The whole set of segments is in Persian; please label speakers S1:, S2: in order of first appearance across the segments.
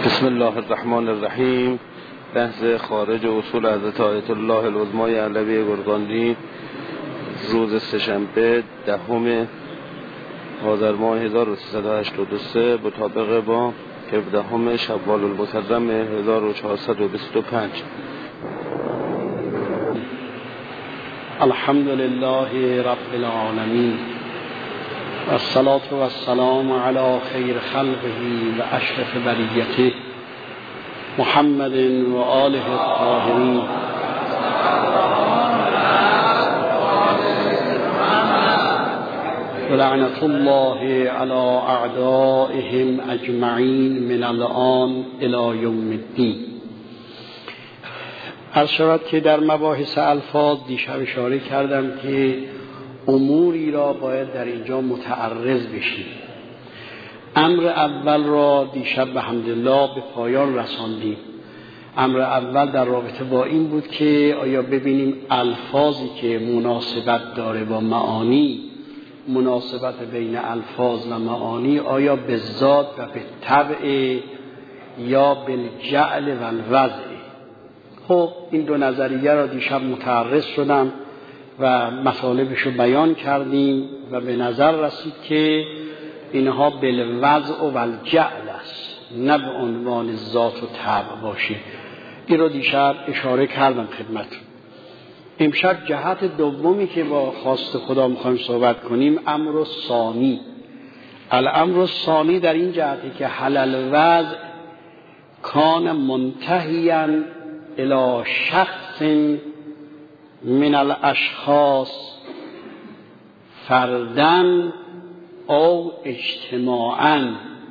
S1: بسم الله الرحمن الرحیم. بحث خارج اصول حضرت آیت الله العظمای علوی گرگاندی روز سه‌شنبه 10 آذر ماه 1383 مطابق با 17 شوال المکرم 1425.
S2: الحمد لله رب العالمین و الصلاة و السلام علی خیر خلقه و اشرف بریته محمد و آله الطاهرین. و لعنت الله علی اعدائهم اجمعین من الان الی یوم الدین. عرض شود که در مباحث الفاظ دیشب اشاره کردم که اموری را باید در اینجا متعرض بشیم. امر اول را دیشب بحمدالله به پایان رساندیم. امر اول در رابطه با این بود که آیا ببینیم الفاظی که مناسبت داره با معانی، مناسبت بین الفاظ و معانی آیا به ذات و به طبع یا بالجعل و الوضع. خب این دو نظریه را دیشب متعرض شدم و مطالبش رو بیان کردیم و به نظر رسید که اینها بالوضع و الجعل است، نه به عنوان ذات و طبع باشه. این رو دیشب اشاره کردم خدمتتون. امشب جهت دومی که با خواست خدا میخوایم صحبت کنیم امر ثانی. الامر ثانی در این جهتی که حل الوضع کان منتهیا الی شخص من الاشخاص فردن او اجتماعا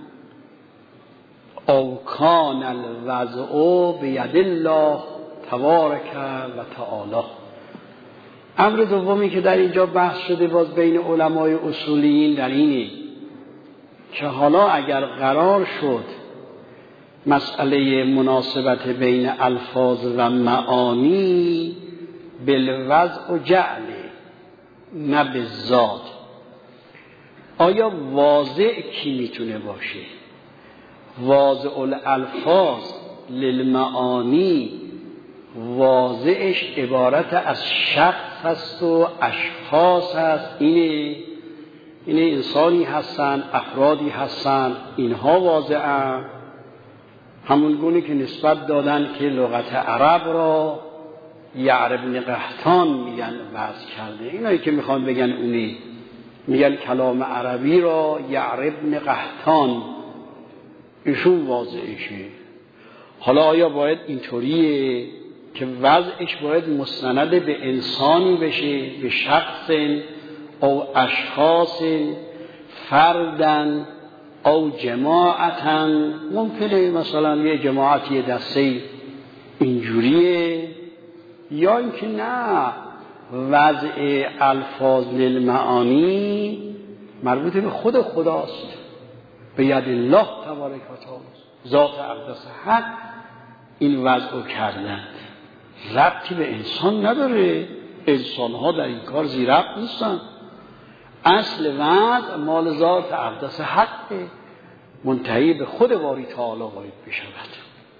S2: او کان الوضع بید الله تبارک و تعالی. امر دومی که در اینجا بحث شده باز بین علمای اصولیین در اینه که حالا اگر قرار شد مسئله مناسبت بین الفاظ و معانی بالوضع و جعل نه بالذات، آیا واضع کی میتونه باشه؟ واضع الالفاظ للمعانی واضعش عبارت از شخص هست و اشخاص هست. اینه انسانی هستن، افرادی هستن، اینها واضعن. همون گونه که نسبت دادن که لغت عرب را یعرب بن قحطان میگن وضع کرده. اینایی که میخوان بگن اونه میگن کلام عربی را یعرب بن قحطان ایشون واضعشه. حالا آیا باید اینطوریه که وضعش باید مستند به انسانی بشه، به شخص او اشخاص فردن او جماعتا؟ ممکنه مثلا یه جماعت یه دسته اینجوریه، یا اینکه نه وضع الفاظ للمعانی مربوط به خود خداست، به ید الله تبارک و تعالی، ذات اقدس حق این وضع کردند، ربطی به انسان نداره. انسان ها در این کار زیر ربط نیستن. اصل وضع مال ذات اقدس حق منتهی به خود باری تعالی باید بشود.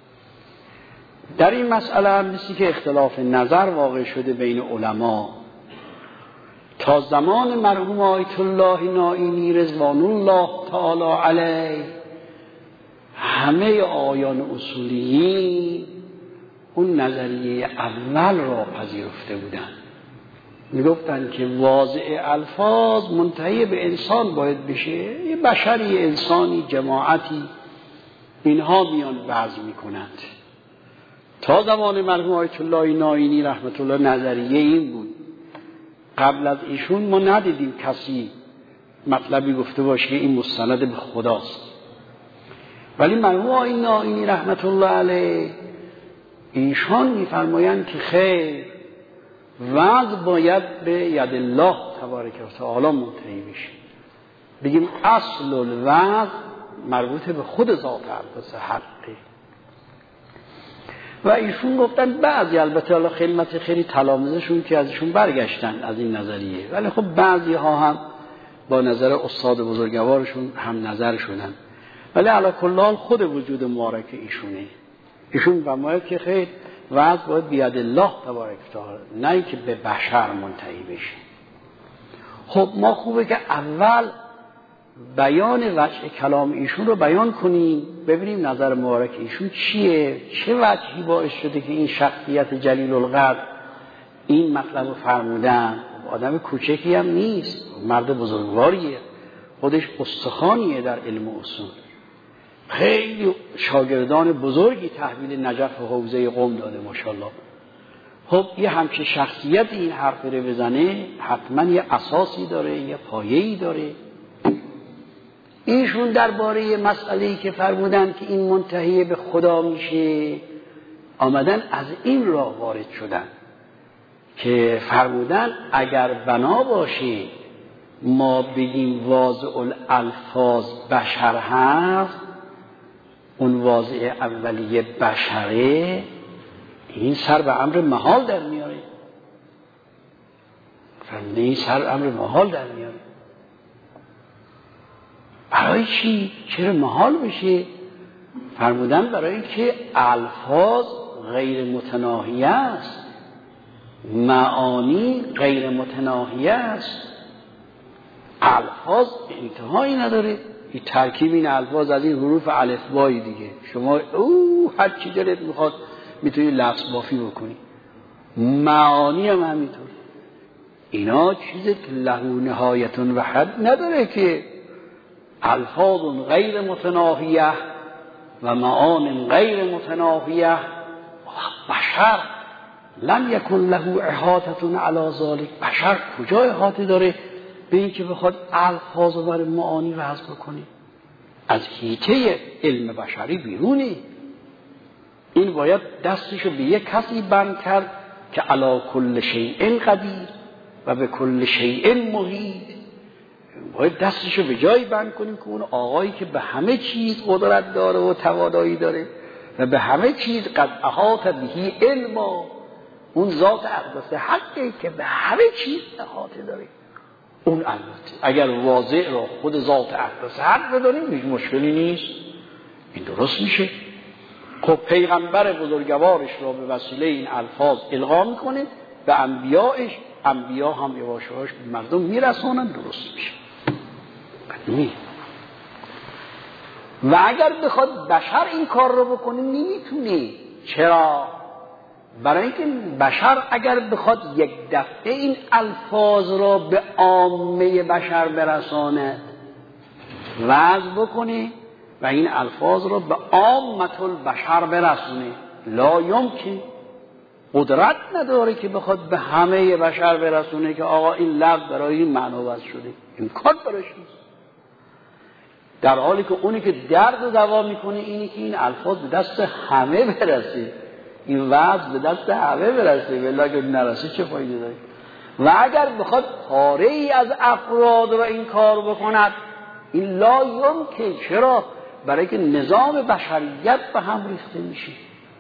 S2: در این مسئله هم مثل که اختلاف نظر واقع شده بین علما. تا زمان مرحوم آیت الله نائینی رضوان الله تعالی علیه همه آیان اصولیین اون نظریه اول را پذیرفته بودند. میگفتن که واضع الفاظ منتهی به انسان باید بشه، یه بشری، انسانی، جماعتی، اینها میان وضع میکنند. تا زمان مرحوم آیت الله نائینی رحمت الله نظریه این بود. قبل از ایشون ما ندیدیم کسی مطلبی گفته باشه که این مستند به خداست. ولی مرحوم آیت نائینی رحمت الله علیه ایشان میفرمایند که خیر، وضع باید به ید الله تبارک و تعالی منتهی بشه. بگیم اصل الوضع مربوط به خود ذات اقدس حقه. و ایشون گفتن بعضی، البته حالا خیلی تلامذهشون که ازشون برگشتن از این نظریه، ولی خب بعضی ها هم با نظر استاد بزرگوارشون هم نظر شدن. ولی علی کل حال خود وجود مبارک ایشونه. ایشون فرماید که خیر وعظ باید بیاد الله تبارک و تعالی، نه اینکه به بشر منتهی بشه. خب ما خوبه که اول بیان وجه کلام ایشون رو بیان کنیم، ببینیم نظر مبارک ایشون چیه، چه وجهی باعث شده که این شخصیت جلیل القدر این مطلب رو فرمودن. آدم کوچکی هم نیست، مرد بزرگواریه، خودش استخوانیه در علم اصول، خیلی شاگردان بزرگی تحویل نجف و حوزه قم داده ماشاءالله. خب یه همچه شخصیت این حرف رو بزنه حتما یه اساسی داره، یه پایه‌ای داره. ایشون درباره مسئله‌ای که فرمودن که این منتهی به خدا میشه آمدن از این راه وارد شدن که فرمودن اگر بنا باشه ما بگیم واضع الالفاظ بشر هست، اون واضع اولیه بشره، این سر به امر محال در میاره. فرمودن این سر امر محال در میاره. برای چی؟ چرا محال بشه؟ فرمودن برای که الفاظ غیر متناهیه است، معانی غیر متناهیه است، الفاظ انتهایی نداره. این ترکیب این الفاظ از این حروف الفبایی دیگه، شما هر چی دلت میخواد میتونی لفظ بافی بکنی. معانی هم همینطور، اینا چیزی که له نهایت و حد نداره که الفاظ غیر متناهیه و معان غیر متناهیه. بشر لم یکن له احاطه علی ذلک، بشر کجا احاطه داره به این که بخواد الفاظ و بر معانی وضع بکنه؟ از حیطه علم بشری بیرونه. این باید دستشو به یک کسی بند کرد که علی کل شیء قدیر و به کل شیء محیط. باید دستشو به جایی بند کنیم که اون آقایی که به همه چیز قدرت داره و توانایی داره و به همه چیز قد احاط بهی علما، اون ذات اقدس حقی که به همه چیز احاطه داره. اون البته اگر واضع را خود ذات اقدس حق بدانیم هیچ مشکلی نیست، این درست میشه. خب پیغمبر بزرگوارش را به وسیله این الفاظ القا میکنه به انبیایش، انبیا هم یواش یواش به مردم میرسونن، درست میشه. و اگر بخواد بشر این کار رو بکنه نمیتونه. چرا؟ برای اینکه بشر اگر بخواد یک دفعه این الفاظ را به عامه بشر برسانه، وضع بکنه و این الفاظ را به عامة البشر برسونه، لا یمکن، قدرت نداره که بخواد به همه بشر برسونه که آقا این لفظ برای این معنا وضع شده، امکان براش نیست. در حالی که اونی که درد و دوا میکنه اینی که این الفاظ به دست همه برسه، این وضع به دست همه برسه، ولی که نرسه چه فایده داره؟ و اگر بخواد پاره ای از افراد و این کار بکند، این لا یمکن. چرا؟ برای که نظام بشریت به هم ریخته میشه.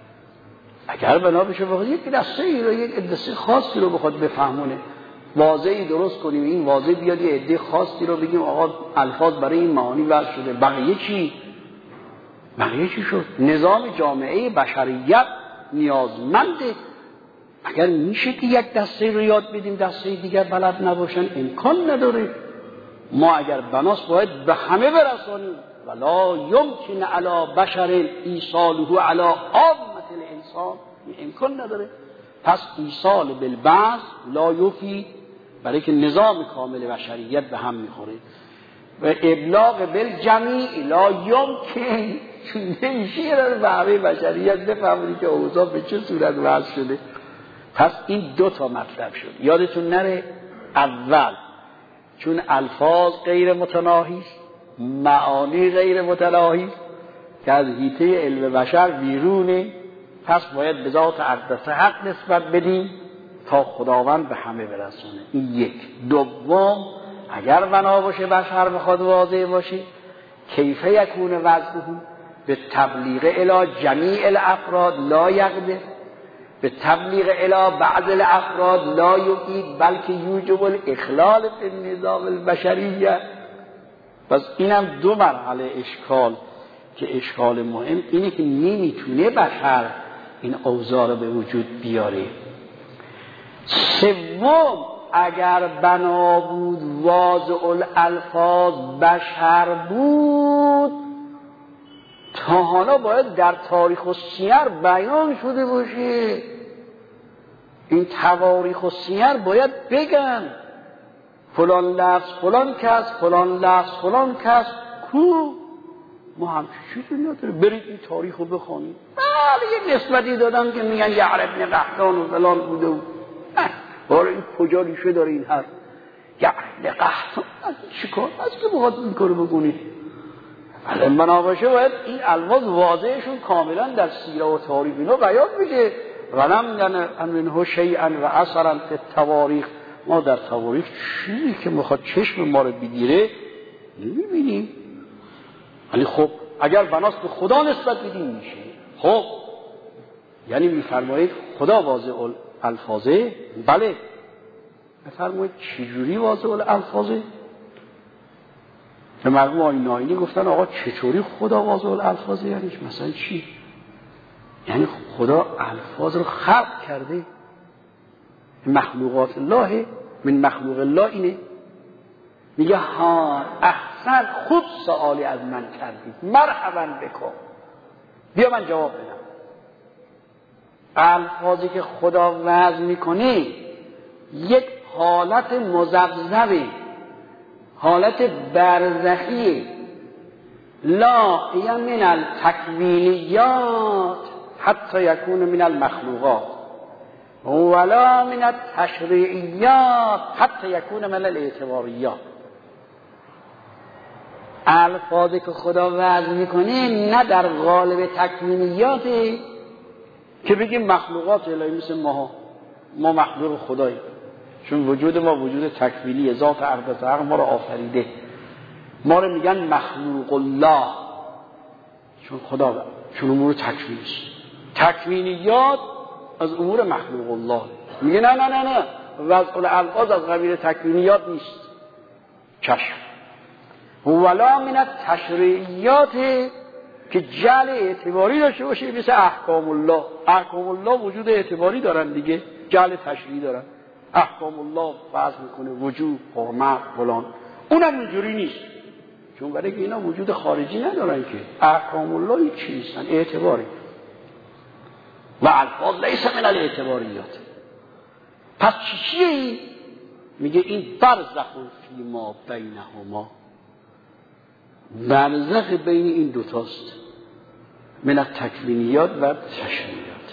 S2: اگر بنا بشه بخواد یک دسته ای رو، یک دسته خاصی رو بخواد بفهمونه، واضحی درست کنیم، این واضح بیاد یه عده خاصی رو بگیم آقا الفاظ برای این معانی وضع شده، بقیه چی؟ بقیه چی شد؟ نظام جامعه بشریت نیازمنده. اگر میشه که یک دسته رو یاد بدیم دسته دیگر بلد نباشن، امکان نداره. ما اگر بناس باید به همه برسانیم، ولا یمکن علی بشر ایصاله علی عامة الانسان، امکان نداره. پس ایصال بالبعض لا یفی، برای که نظام کامل بشریت به هم میخوره. و ابلاغ بالجمیع لا یمکن، چون نمیشه به همه بشریت بفهمونی که اوضاع به چه صورت وضع شده. پس این دو تا مطلب شد، یادتون نره. اول چون الفاظ غیر متناهی است، معانی غیر متناهی است که از حیطه علم بشر بیرونه، پس باید به ذات اقدس حق نسبت بدیم تا خداوند به همه برسونه. این یک. دوم اگر بنا باشه بشر بخواد واضح باشه، کیف یکون وضعه به تبلیغ الی جمیع الافراد لا یقدر، به تبلیغ الی بعض الافراد لا یفید، بلکه یوجب الاخلال فی النظام البشریه. پس اینم دو مرحله اشکال که اشکال مهم اینه که نمیتونه بشر این اوضاع رو به وجود بیاره. سوم، اگر بنا بود واضع الالفاظ بشر بود، تا حالا باید در تاریخ و سیر بیان شده باشه. این تواریخ و سیر باید بگن فلان لفظ فلان کس، فلان لفظ فلان کس. کو ما همچه چیزی نداره، برید این تاریخ رو بخونید. بله یه نسبتی دادن که میگن یعر ابن قحطان و فلان بوده و باره این کجا ریشه داره این حرف یعر ابن قحطان؟ چی کار هست که بخواد این کارو بکنید؟ بله بنابراین باید این الفاظ واضحشون کاملا در سیره و تاریخ اینا بیان میشه. ولم ینه شیئا و اثرا فی التواریخ، ما در تواریخ چیزی که میخواد چشم ما رو بگیره نمیبینیم. ولی خب اگر بناست به خدا نسبت بدیم میشه. خب یعنی میفرمایید خدا واضع الالفاظه؟ بله. بفرمایید چجوری واضع الالفاظه؟ به مرحوم آقای ناینی گفتن آقا چطوری خدا واضع الالفاظه؟ یعنی مثلا چی؟ یعنی خدا الفاظ رو خلق کرده، مخلوقات الله، من مخلوق الله اینه. میگه ها احسن، خوب سوالی از من کردید، مرحبا بکن، بیا من جواب بدم. الفاظی که خدا وضع میکنه یک حالت مذبذبه، حالت برزخیه، لا من التکوینیات حتی یکون من المخلوقات ولا من التشریعیات حتی یکون من الاعتباریات. الفاظی که خدا وضع میکنه نه در قالب تکوینیاته که بگیم مخلوقات الهی مثل ما مخلوق خداییم، چون وجود ما وجود تکوینی، ذات اقدس حق ما رو آفریده. ما رو میگن مخلوق الله چون خدا، چون امور تکوینیست. تکوینیات از امور مخلوق الله. میگه نه نه نه نه، وضع الالفاظ از قبیل تکوینیات نیست. چشم. ولا من التشریعیات که جعل اعتباری داشته باشه، مثل احکام الله. احکام الله وجود اعتباری دارن دیگه، جعل تشریعی دارن. احکام الله فرض میکنه وجوب، حرمت، فلان. اونم اینجوری نیست، چون برای که اینا وجود خارجی ندارن که. احکام الله هیچ چیز نیستن، اعتباری. و الفاظ لیس من الاعتباریات. پس چیه؟ میگه این برزخ فی ما بینهما، برزخ بین این دوتاست، من التکوینیات و تشریعیات.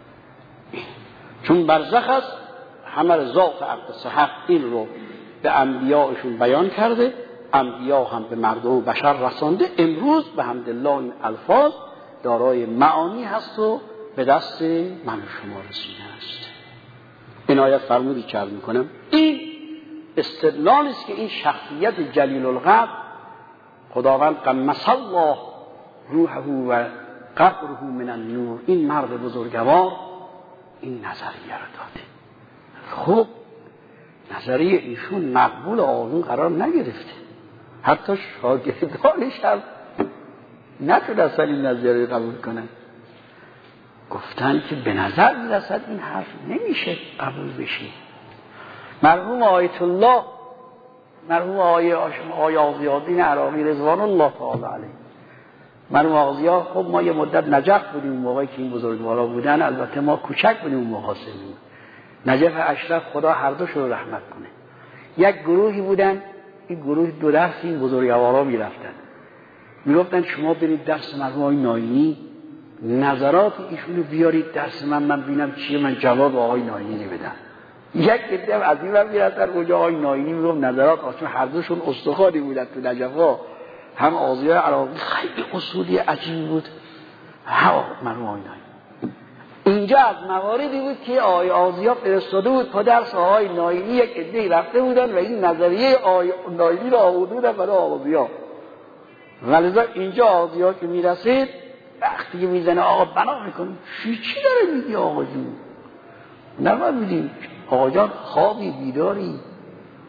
S2: چون برزخ است، همه ذات اقدس حق این رو به انبیاءشون بیان کرده، انبیا هم به مردم و بشر رسانده. امروز به حمدالله این الفاظ دارای معانی هست و به دست من و شما رسیده است. این آیت فرمودی که عرض میکنم، این استدلال است که این شخصیت جلیل القدر خداوند قمص الله روحه و قبره من النور، این مرد بزرگوار این نظریه رو داده. خب نظریه ایشون مقبول آقایون قرار نگرفته، حتی شاگردانش هم نتونستن این نظریه قبول کنن. گفتن که به نظر میرسد این حرف نمیشه قبول بشه. مرحوم آیت الله، مرحوم آقای آغازی‌الدین عراقی رضوان الله تعالی علیه، مرحوم آغازی‌ها، خب ما یه مدت نجف بودیم اون موقعی که این بزرگوارا بودن، البته ما کوچک بودیم اون موقع سنیم. نجف اشرف خدا هر دوش رو رحمت کنه. یک گروهی بودن، این گروه 2 درس این بزرگوارا میرفتن، میگفتن شما برید درس مرحوم آقای ناینی، نظرات ایشونو بیارید درس من ببینم چیه، من جواب آقای ناینی بدم. یک عده از این ور میرفتن اونجا، آقای ناینی میگفت نظرات چون هر دوشون استخوانی بودن تو نجفا، هم آغازی عراقی خیلی اصولی عجیب بود، هم مرحوم آقای ناینی. اینجا از مواردی بود که آقای آغازی فرستاده بود تا درس آقای ناینی، یک عده رفته بودن و این نظریه آقای ناینی رو آورده بودن برای آغازی‌ها. ولذا اینجا آغازی‌ها که میرسید وقتی که میزنه آقا بنا میکنیم چی داره میگی آقا جون؟ نباید میدیم آقا جان خوابی بیداری،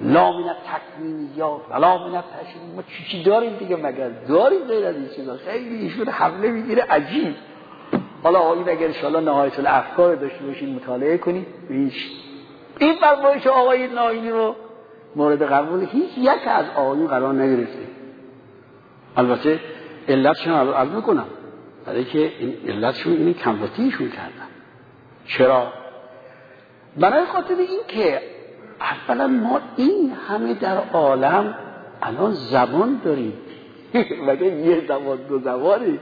S2: لا من التکوینیات ولا من التشریع. ما چی داریم دیگه؟ مگر داریم غیر از این چیزا؟ خیلی ایشون حمله میگیره عجیب. حالا آقایون اگر انشاءالله نهایت الافکار داشته باشین مطالعه کنید، این فرمایش آقای ناینی رو مورد قبول هیچ یک از آقایون قرار نگرفته. البته علتشون رو عرض میکنم، برای که این علتشون اینه کمباتیشون کردن. چرا؟ برای خاطر این که اولا ما این همه در عالم الان زبان داریم مگه یه زبان دو زبانی؟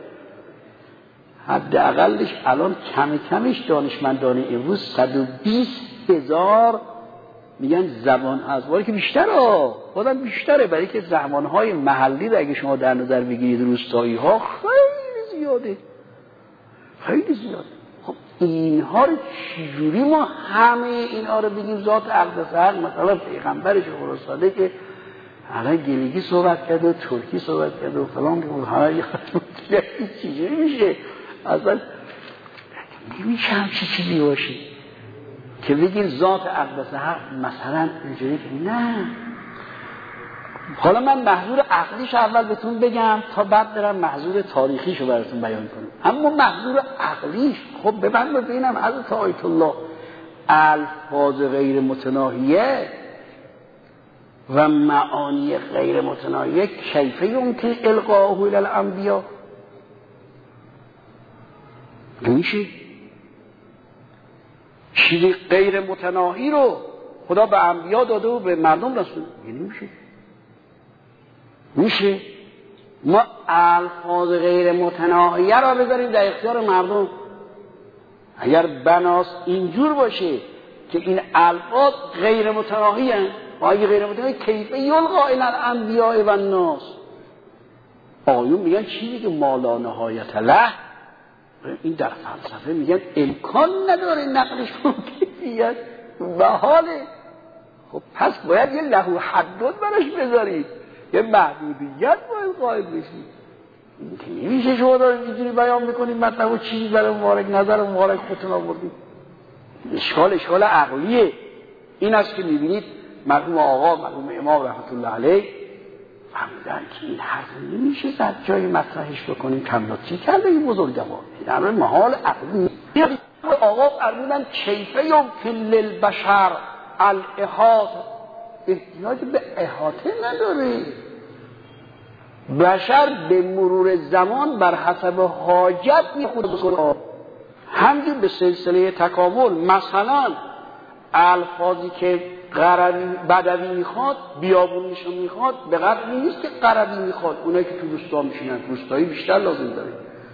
S2: حداقلش الان کمش دانشمندان امروز 120,000 میگن زبان هست، ولی که بیشتره، خودم بیشتره، برای که زبانهای محلی رو اگه شما در نظر بگیرید روستایی ها خیلی زیاده، خیلی زیاده. خب اینها رو چجوری ما همه اینها رو بگیم ذات اقدس حق مثلا پیغمبرش فرستاده که الان گلیگی صحبت کرد و ترکی صحبت کرد و فلان که چجوری میشه؟ اصلا نمیشه همچی چیزی باشه که بگیم ذات اقدس حق مثلا اینجوری که نه. حالا من محضور عقلیشو اول بهتون بگم تا بعد برم محضور تاریخیشو براتون بیان کنم. اما محضور عقلیش خب ببینم حضرت آیت الله الفاظ غیر متناهیه و معانی غیر متناهیه کیفه یمکن القاءه الی الانبیاء؟ نمیشه. چیزی غیر متناهی رو خدا به انبیا داده و به مردم رسول، نمیشه. میشه ما الفاظ غیر متناهیه را بذاریم در اختیار مردم؟ اگر بناس اینجور باشه که این الفاظ غیر متناهی هستند، اگه غیر متناهی کیفه یلقا الی الانبیاء و الناس؟ آیون میگن چیزی که ما لا نهایت له، این در فلسفه میگن امکان نداره نقلش کنه کیفیت محاله. خب پس باید یه له و حدود براش بذارید، یه محدودیت باید قائل بشید. این که نمیشه شما دارید اینجوری بیان میکنید مطلب و چیزی برای مبارک نظر مبارک خودتون آوردید. اشکال عقلیه. این است که میبینید مرحوم امام رحمت الله علیه فهمیدن که این حرف نمیشه در جای مطرحش بکنیم، کملاتی کرده این بزرگوار، این امر محال عقلی. آقا فرمودن کیفه یمکن للبشر الاحاطه، احتیاج به احاطه نداره. بشر به مرور زمان بر حسب حاجت میخوره، همجور به سلسله تکامل. مثلا الفاظی که بدوی میخواد بیابونیشو میخواد به قدری نیست که قربی میخواد. اونایی که تو روستا میشینن روستایی بیشتر لازم داره.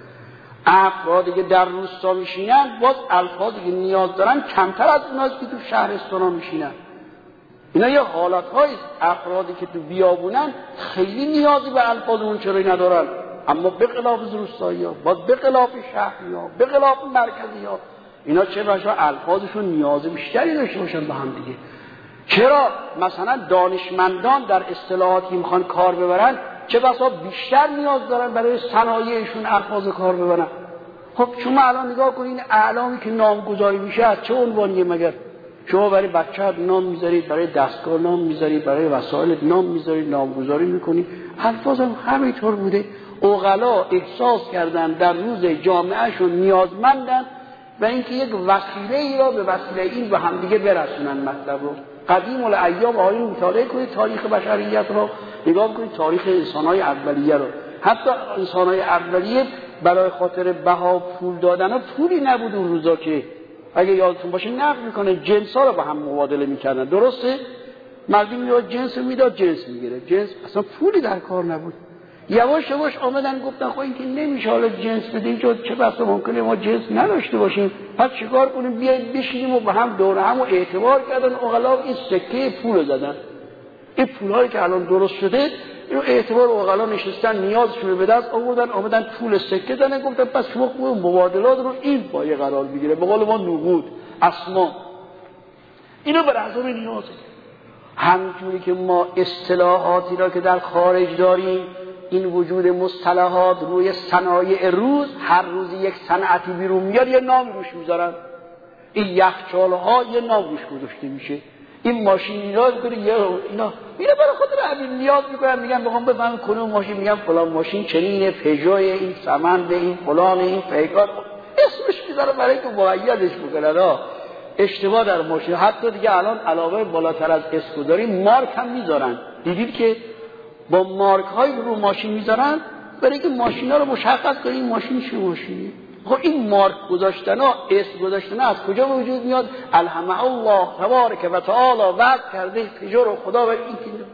S2: افرادی که در روستا میشینن باز الفاظی که نیاز دارن کمتر از اونایی که تو شهرستان ها میشینن. اینا یه حالت‌هایی، افرادی که تو بیابونن خیلی نیازی به الفاظ اون چرایی ندارن، اما به خلاف روستایی‌ها، باز به خلاف شهری‌ها، به خلاف مرکزی‌ها، اینا چه باشا الفاظشون نیاز بیشتری داشته باشن به هم دیگه. چرا مثلا دانشمندان در اصطلاحاتی میخوان کار ببرن چه بسا بیشتر نیاز دارن برای صنایعشون الفاظ کار ببرن. خب شما الان نگاه کنین اعلامی که نامگذاری میشه از چه عنوانیه؟ مگر شما برای بچه‌ت نام میذارید، برای دستگاه نام میذارید، برای وسایل نام میذارید، نامگذاری میکنید، الفاظم همینطور بوده. عقلا احساس کردن در روز جامعهشون نیازمندن و اینکه یک وسیله ای را به وسیله این به هم دیگه برسونن مطلب رو. قدیم الایام آیین مطالعه کنید تاریخ بشریت رو، نگاه کنید تاریخ انسان‌های اولیه رو. حتی انسان‌های اولیه برای خاطر بها پول دادن و پولی نبود اون روزا که اگه یادتون باشه نقل میکنه جنس‌ها رو با هم مبادله میکردن. درسته؟ مردم میاد جنس میداد، جنس میگیره، جنس اصلا پولی در کار نبود. یواش یواش آمدن گفتن خب این که نمیشه حالا جنس بدیم، چه بسا ممکنه ما جنس نداشته باشیم، پس چیکار کنیم؟ بیاید بشینیم و با هم دور هم و اعتبار کردن عقلا این سکه پول زدن. این پولایی که الان درست شده اینو اعتبار عقلا نشستن نیازشون رو به دست آوردن، آمدن پول سکه زدن، گفتن پس شما مبادلات رو این پایه قرار بگیره، به قول ما نقود اسما اینو بر حسب نیازه. همونجوری که ما اصطلاحاتی را که در خارج داریم، این وجود مصطلحات روی صنایع روز، هر روز یک صنعتی بیرون میاد یه نام روش میذارن. این یخچال‌ها یه نام روش گذاشته میشه، این ماشین نیاز کنه اینا برای خاطر همین نیاز میکنن، میگن بخوام بفهمم کدوم ماشین، میگن فلان ماشین چنینه، پژو، این سمند، این فلان، این پیکار، اسمش میذاره برای که مقیدش بکنن. اشتباه در ماشین. حتی دیگه الان علاوه بالاتر از اسکوداری مارک هم میذارن. دیدید که با مارک های رو ماشین میذارن برای که ماشینا رو مشخص کنن این ماشین چه ماشینی. خب این مارک گذاشتن ها، اسم گذاشتن از کجا به وجود میاد؟ الحمد الله تبارک و تعالی وعد کرده پژو رو خدا و این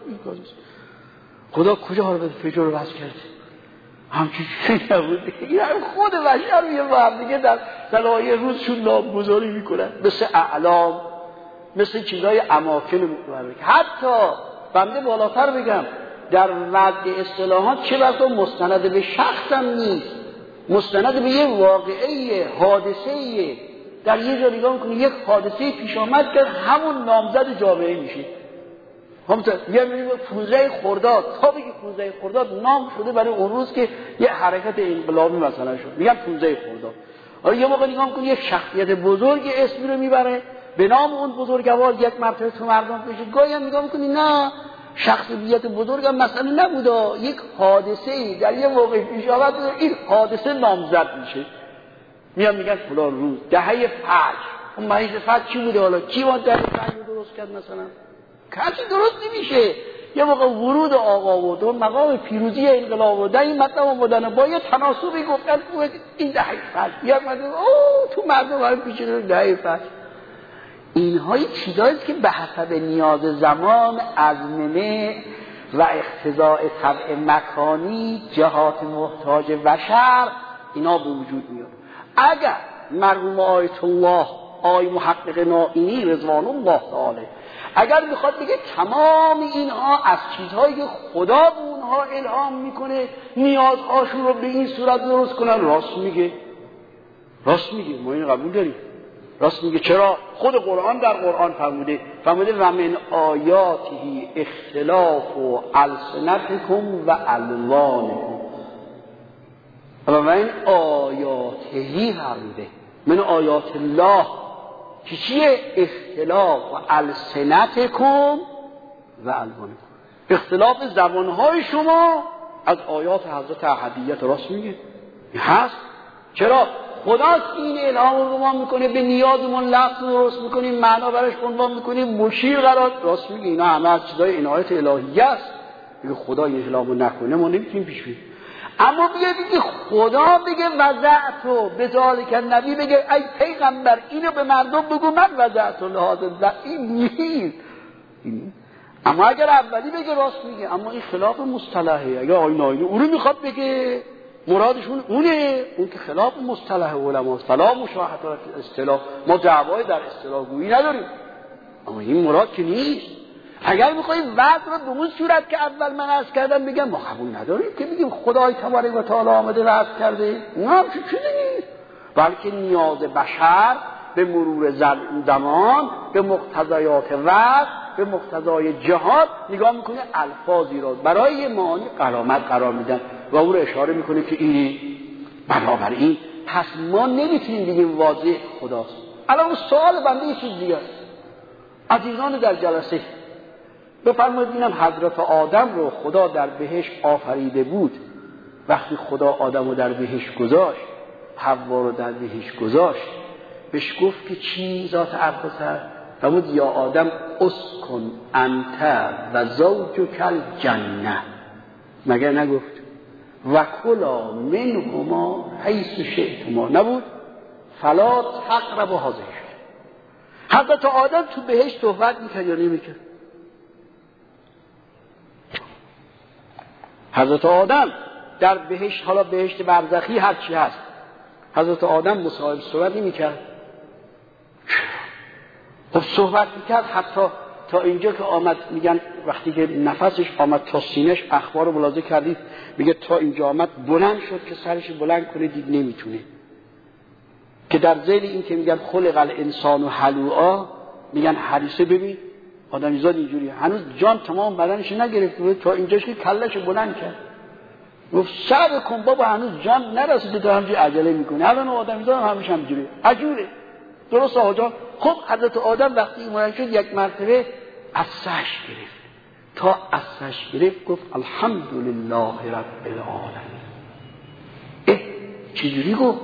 S2: خدا کجا رو پژو رو وعد کرده؟ همچین چیزی نبود. این خود بشر میگه با هم دیگه در صلاحی روزشون نامگذاری میکنن، مثل اعلام، مثل چیزای اماکن مقرره. حتی بنده بالاتر بگم در وضع اصطلاحات چه بسا مستند به شخص هم نیست، مستند به یه واقعه، حادثه. در یه جا نگاه میکنی یک حادثه پیش آمد که همون نامزد جامعه میشه. همونطور یه میگه 15 خرداد، تا بگی 15 خرداد نام شده برای اون روز که یه حرکت انقلابی مثلا شد، میگن 15 خرداد. حالا یه موقع نگاه میکنی یک شخصیت بزرگ اسمی رو میبره به نام اون بزرگوار یک مرتبه تو مردم بشه. گاهی هم نگاه میکنی نه، شخصیت بزرگ هم مثلا نبوده، یک حادثه در یه موقع پیش آمد، این حادثه نامزد میشه. میگن فلان روز دهه فجر. اون مریض فجر چی بوده؟ حالا کی واسه دهه فجر رو درست کرد؟ مثلا کسی درست نمیشه. یه موقع ورود آقا و دو مقام پیروزی انقلاب و در این مطلب بودن با یه تناسبی گفتن این دهه فجر. یا تو مردم هم پیچیده دهه فجر. اینهای چیزاییست که به حسب نیاز زمان، ازمنه و اقتضاء طبع مکانی، جهات محتاج بشر اینا به وجود میاد. اگر مرحوم آیت الله آی محقق نائینی رضوان الله تعالی اگر میخواد بگه تمام اینها از چیزهایی که خدا به اونها الهام میکنه نیازهاشون رو به این صورت درست کنن، راست میگه. ما این قبول داریم. راست میگه. چرا؟ خود قرآن در قرآن فرموده و من آیاته اختلاف و السنتکم و الوانکم. و من آیاته فرموده، من آیات الله که چیه؟ اختلاف و السنتکم و الوانکم، اختلاف زبانهای شما از آیات حضرت احدیت. راست میگه هست. چرا؟ خداست این الهام رو ما میکنه، به نیازمون لفظ درست میکنیم، معنا براش عنوان میکنیم، مشیر قرار. راست میگه اینا همه از چیزای عنایت الهیه است. میگه خدا این الهامو نکنه ما نمیتونیم پیش بریم. اما بگه خدا بگه وضعتو بذالک نبی بگه ای پیغمبر اینو به مردم بگو من وضعتو لهذا، این نیست. اما اگر اولی بگه راست میگه. اما این خلاف مصطلحه. اگر آینه اونو میخواد بگه مرادشون اونه، اون که خلاف مصطلح علماست. فلا مشاهدات اصطلاح، ما دعوای در اصطلاح گویی نداریم، اما این مراد که نیست. اگر میخواییم وضع رو به اون صورت که اول من عرض کردم بگم ما قبول نداریم که بگیم خدای تبارک و تعالی آمده وضع کرده، نه همچه چیزی نیست. بلکه نیاز بشر به مرور زمان، به مقتضیات وضع، به مقتضای جهاد نگاه میکنه، الفاظی را برای معانی علامت قرار میدن و او رو اشاره میکنه که این بنابراین پس ما نمیتونیم بگیم واضح خداست. الان اون سوال بنده یه چیز دیگه است. عزیزان در جلسه بفرمایید ببینم حضرت آدم رو خدا در بهشت آفریده بود. وقتی خدا آدم رو در بهشت گذاشت، حوا رو در بهشت گذاشت، بهش گفت که چی ذات ابرسر؟ فرمود یا آدم اسکن انت و زوجک الجنه. مگر نگفت و کلا منهما حیث شئتما؟ نبود فلا تقربوا هذه الشجره. حضرت آدم تو بهشت صحبت میکرد یا نمیکرد؟ حضرت آدم در بهشت، حالا بهشت برزخی هر چی هست، حضرت آدم مصاحب صحبت نمیکرد؟ خب صحبت میکرد. حتی تا اینجا که آمد، میگن وقتی که نفسش آمد تا سینه‌اش، اخبار رو ملاحظه کردید، میگه تا اینجا آمد بلند شد که سرش بلند کنه، دید نمیتونه. که در ذیل این که میگن خلق الانسان هلوعا، میگن حریصه. ببین آدمیزاد اینجوری هنوز جان تمام بدنش نگرفته، تا اینجاش که کلش بلند کرد. گفت صبر کن بابا هنوز جان نرسیده، تا همینجوری عجله میکنه. الان آدمیزاد هم همیشه همینجوری عجوله. درست آقا جان خب حضرت آدم وقتی اومدن شد یک مرتبه عصاش گرفت، تا عصاش گرفت گفت الحمدلله رب العالمین. چجوری گفت؟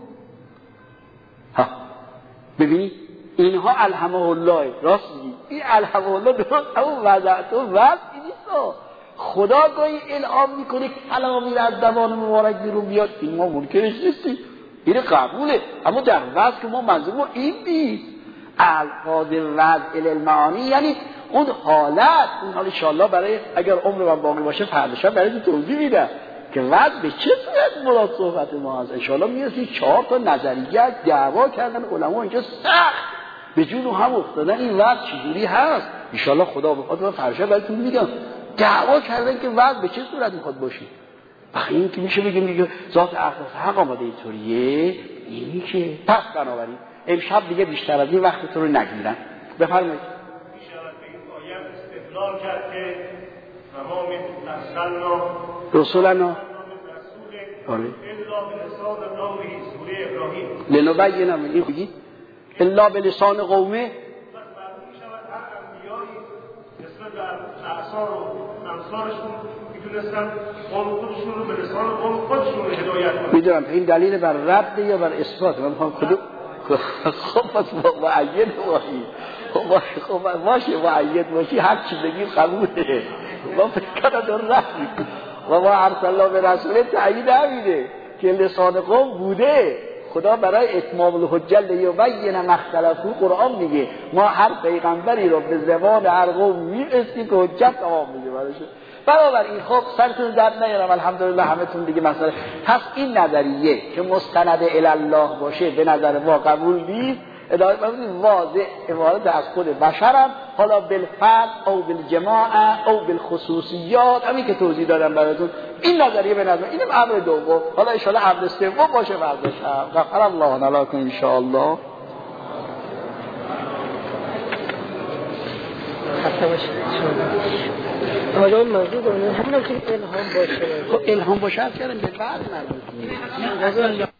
S2: ها ببینید اینها الهمه الله، راست میگی این الهمه الله درست همون وضعت و وضع نیست. خدا گاهی الهام میکنه کلامی از زبان مبارک بیرون بیاد، این ما منکرش نیستیم، این قبوله، اما در وضع که ما منظور ما این نیست. الفاظ وضع المعانی یعنی اون حالت، اون حال انشاءالله برای اگر عمر من باقی باشه فردا شب برای توضیح میدم که وضع به چه صورت مراد صحبت ما هست. انشاءالله میرسیم 4 تا نظریه دعوا کردن علما اینجا سخت به جون هم افتادن این وضع چجوری هست. انشاءالله خدا بخواد من فردا شب براتون میگم دعوا کردن که وضع به چه صورت میخواد باشه. آخه این که میشه بگیم دیگه ذات اقدس حق آماده اینطوریه، اینی که پس بنابراین امشب دیگه بیشتر از این وقتتون رو نگیرم. بفرمایید.
S3: میشود به این آیه استدلال کرد که تمام ارسلنا
S2: رسولنا
S3: الا بلسان قومه، سوره ابراهیم.
S2: لنبینه من این بگید الا بلسان قومه.
S3: پس معلوم میشود هر انبیایی نسبت به اعصار و امثالشون میتونستن قوم خودشون رو به لسان قوم خودشون رو هدایت کنن.
S2: میدونم این دلیل بر رد یا بر اثبات؟ من میخوام کدوم. خب پس معید باشی، خب باشه معید باشی، هر چی بگیم قبوله. ما فکر کنم در رد میکنم و ما ارسلنا به رسول تأیید نمیده که لسان قوم بوده. خدا برای اتمام الحجه لیبین ما اختلفوا قرآن میگه ما هر پیغمبری رو به زبان هر قوم میرسیم که حجت تمام میگه برایشون. بنابراین خب سرتون درد نیارم، الحمدلله همتون دیگه مسئله. پس این نظریه که مستند الی الله باشه به نظر ما قبول نیست. واضح عبارت از خود بشرم، حالا بالفرد او بالجماعه او بالخصوصیات، همین که توضیح دادم براتون. این نظریه به نظر اینم امر دوم، حالا ان شاء الله امر سوم باشه فردا شب. غفر الله لكم ان شاء الله.
S4: خسته باشید. آقا اون موضوع دونه همین که الهام باشه.
S2: خب الهام باشه کردم به بعد مربوط میشه.